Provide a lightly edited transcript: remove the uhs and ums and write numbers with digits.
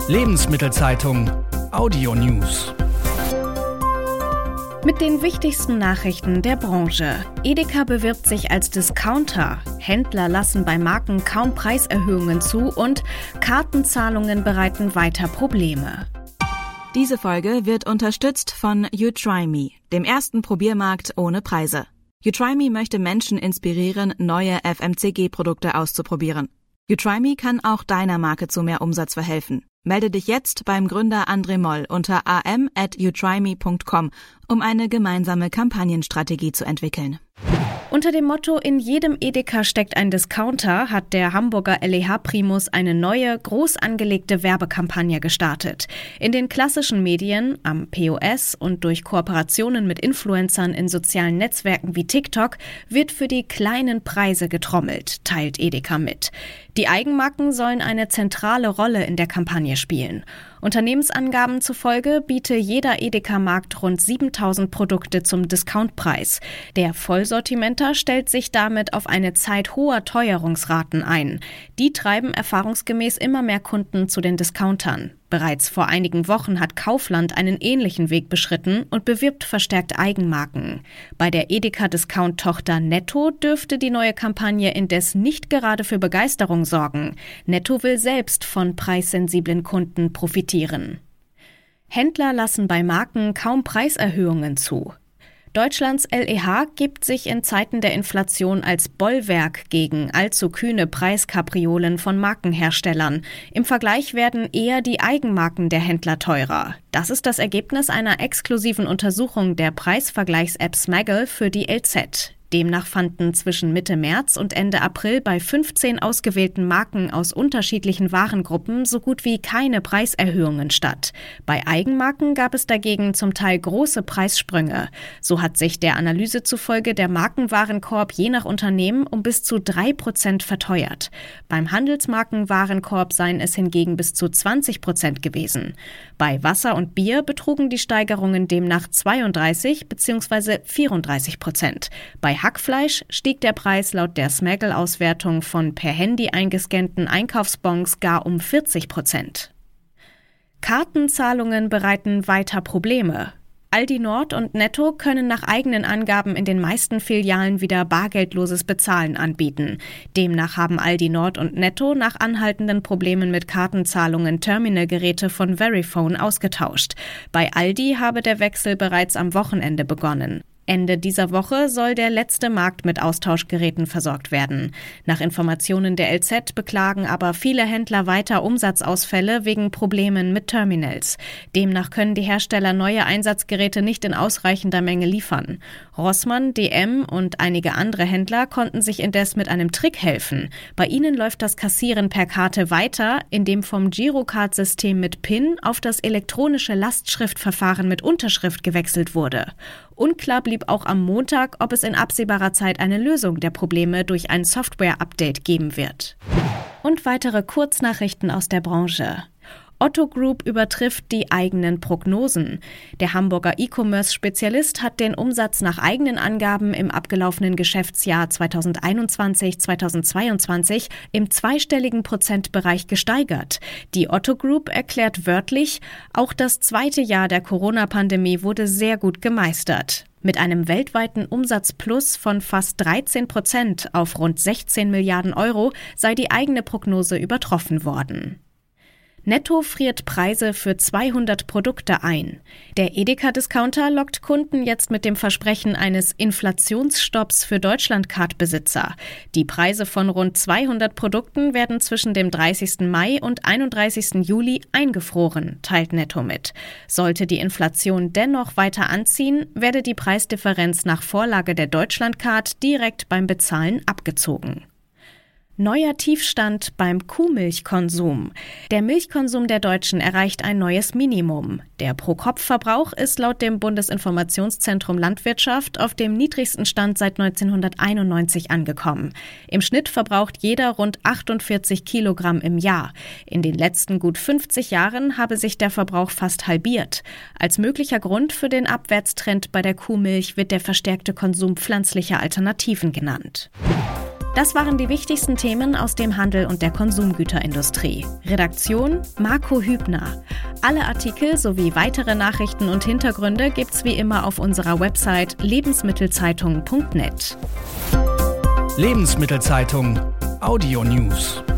Lebensmittelzeitung Audio News. Mit den wichtigsten Nachrichten der Branche. Edeka bewirbt sich als Discounter. Händler lassen bei Marken kaum Preiserhöhungen zu und Kartenzahlungen bereiten weiter Probleme. Diese Folge wird unterstützt von You Try Me, dem ersten Probiermarkt ohne Preise. You Try Me möchte Menschen inspirieren, neue FMCG-Produkte auszuprobieren. You Try Me kann auch deiner Marke zu mehr Umsatz verhelfen. Melde dich jetzt beim Gründer André Moll unter am@youtryme.com, um eine gemeinsame Kampagnenstrategie zu entwickeln. Unter dem Motto "In jedem Edeka steckt ein Discounter" hat der Hamburger LEH-Primus eine neue, groß angelegte Werbekampagne gestartet. In den klassischen Medien, am POS und durch Kooperationen mit Influencern in sozialen Netzwerken wie TikTok wird für die kleinen Preise getrommelt, teilt Edeka mit. Die Eigenmarken sollen eine zentrale Rolle in der Kampagne spielen. Unternehmensangaben zufolge biete jeder Edeka-Markt rund 7.000 Produkte zum Discountpreis. Der Vollsortimenter stellt sich damit auf eine Zeit hoher Teuerungsraten ein. Die treiben erfahrungsgemäß immer mehr Kunden zu den Discountern. Bereits vor einigen Wochen hat Kaufland einen ähnlichen Weg beschritten und bewirbt verstärkt Eigenmarken. Bei der Edeka-Discount-Tochter Netto dürfte die neue Kampagne indes nicht gerade für Begeisterung sorgen. Netto will selbst von preissensiblen Kunden profitieren. Händler lassen bei Marken kaum Preiserhöhungen zu. Deutschlands LEH gibt sich in Zeiten der Inflation als Bollwerk gegen allzu kühne Preiskapriolen von Markenherstellern. Im Vergleich werden eher die Eigenmarken der Händler teurer. Das ist das Ergebnis einer exklusiven Untersuchung der Preisvergleichs-App Smaggle für die LZ. Demnach fanden zwischen Mitte März und Ende April bei 15 ausgewählten Marken aus unterschiedlichen Warengruppen so gut wie keine Preiserhöhungen statt. Bei Eigenmarken gab es dagegen zum Teil große Preissprünge. So hat sich der Analyse zufolge der Markenwarenkorb je nach Unternehmen um bis zu 3% verteuert. Beim Handelsmarkenwarenkorb seien es hingegen bis zu 20% gewesen. Bei Wasser und Bier betrugen die Steigerungen demnach 32 bzw. 34%. Bei Hackfleisch stieg der Preis laut der Smaggle-Auswertung von per Handy eingescannten Einkaufsbons gar um 40%. Kartenzahlungen bereiten weiter Probleme. Aldi Nord und Netto können nach eigenen Angaben in den meisten Filialen wieder bargeldloses Bezahlen anbieten. Demnach haben Aldi Nord und Netto nach anhaltenden Problemen mit Kartenzahlungen Terminalgeräte von Verifone ausgetauscht. Bei Aldi habe der Wechsel bereits am Wochenende begonnen. Ende dieser Woche soll der letzte Markt mit Austauschgeräten versorgt werden. Nach Informationen der LZ beklagen aber viele Händler weiter Umsatzausfälle wegen Problemen mit Terminals. Demnach können die Hersteller neue Einsatzgeräte nicht in ausreichender Menge liefern. Rossmann, DM und einige andere Händler konnten sich indes mit einem Trick helfen. Bei ihnen läuft das Kassieren per Karte weiter, indem vom Girocard-System mit PIN auf das elektronische Lastschriftverfahren mit Unterschrift gewechselt wurde. Unklar blieb auch am Montag, ob es in absehbarer Zeit eine Lösung der Probleme durch ein Software-Update geben wird. Und weitere Kurznachrichten aus der Branche. Otto Group übertrifft die eigenen Prognosen. Der Hamburger E-Commerce-Spezialist hat den Umsatz nach eigenen Angaben im abgelaufenen Geschäftsjahr 2021/2022 im zweistelligen Prozentbereich gesteigert. Die Otto Group erklärt wörtlich, auch das zweite Jahr der Corona-Pandemie wurde sehr gut gemeistert. Mit einem weltweiten Umsatzplus von fast 13% auf rund 16 Milliarden Euro sei die eigene Prognose übertroffen worden. Netto friert Preise für 200 Produkte ein. Der Edeka-Discounter lockt Kunden jetzt mit dem Versprechen eines Inflationsstopps für Deutschlandcard-Besitzer. Die Preise von rund 200 Produkten werden zwischen dem 30. Mai und 31. Juli eingefroren, teilt Netto mit. Sollte die Inflation dennoch weiter anziehen, werde die Preisdifferenz nach Vorlage der Deutschlandcard direkt beim Bezahlen abgezogen. Neuer Tiefstand beim Kuhmilchkonsum. Der Milchkonsum der Deutschen erreicht ein neues Minimum. Der Pro-Kopf-Verbrauch ist laut dem Bundesinformationszentrum Landwirtschaft auf dem niedrigsten Stand seit 1991 angekommen. Im Schnitt verbraucht jeder rund 48 Kilogramm im Jahr. In den letzten gut 50 Jahren habe sich der Verbrauch fast halbiert. Als möglicher Grund für den Abwärtstrend bei der Kuhmilch wird der verstärkte Konsum pflanzlicher Alternativen genannt. Das waren die wichtigsten Themen Themen aus dem Handel und der Konsumgüterindustrie. Redaktion Marco Hübner. Alle Artikel sowie weitere Nachrichten und Hintergründe gibt's wie immer auf unserer Website lebensmittelzeitung.net. Lebensmittelzeitung Audio News.